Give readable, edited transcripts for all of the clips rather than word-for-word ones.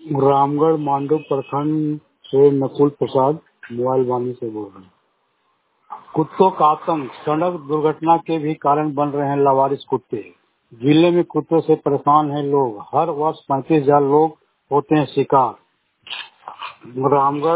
रामगढ़ मांडू प्रखंड से नकुल प्रसाद मोबाइल वाणी से बोल रहे हैं। कुत्तों का आतंक, सड़क दुर्घटना के भी कारण बन रहे हैं लावारिस कुत्ते। जिले में कुत्तों से परेशान हैं लोग। हर वर्ष 35,000 लोग होते हैं शिकार। रामगढ़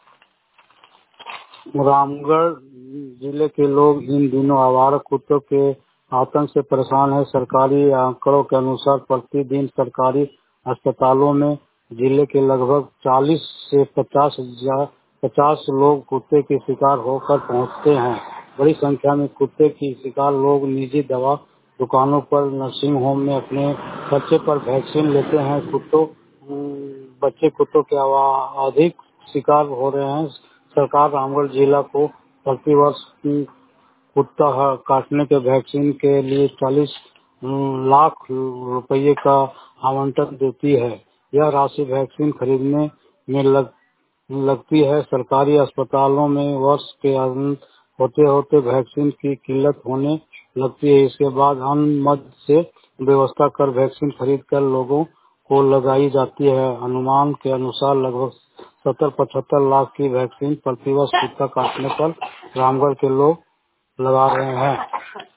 रामगढ़ जिले के लोग इन दिनों आवारा कुत्तों के आतंक से परेशान हैं। सरकारी आंकड़ों के अनुसार प्रतिदिन सरकारी अस्पतालों में जिले के लगभग 40 से 50 लोग कुत्ते के शिकार होकर पहुंचते हैं। बड़ी संख्या में कुत्ते की शिकार लोग निजी दवा दुकानों पर, नर्सिंग होम में अपने खर्चे पर वैक्सीन लेते हैं। बच्चे कुत्तों के अधिक शिकार हो रहे हैं। सरकार रामगढ़ जिला को प्रतिवर्ष कुत्ता काटने के वैक्सीन के लिए 40 लाख रुपए का आवंटन देती है। यह राशि वैक्सीन खरीदने में लगती है। सरकारी अस्पतालों में वर्ष के अंत होते होते वैक्सीन की किल्लत होने लगती है। इसके बाद अन्य मद से व्यवस्था कर वैक्सीन खरीद कर लोगों को लगाई जाती है। अनुमान के अनुसार लगभग 70-75 लाख की वैक्सीन प्रतिवर्ष कुत्ता काटने पर रामगढ़ के लोग लगा रहे हैं।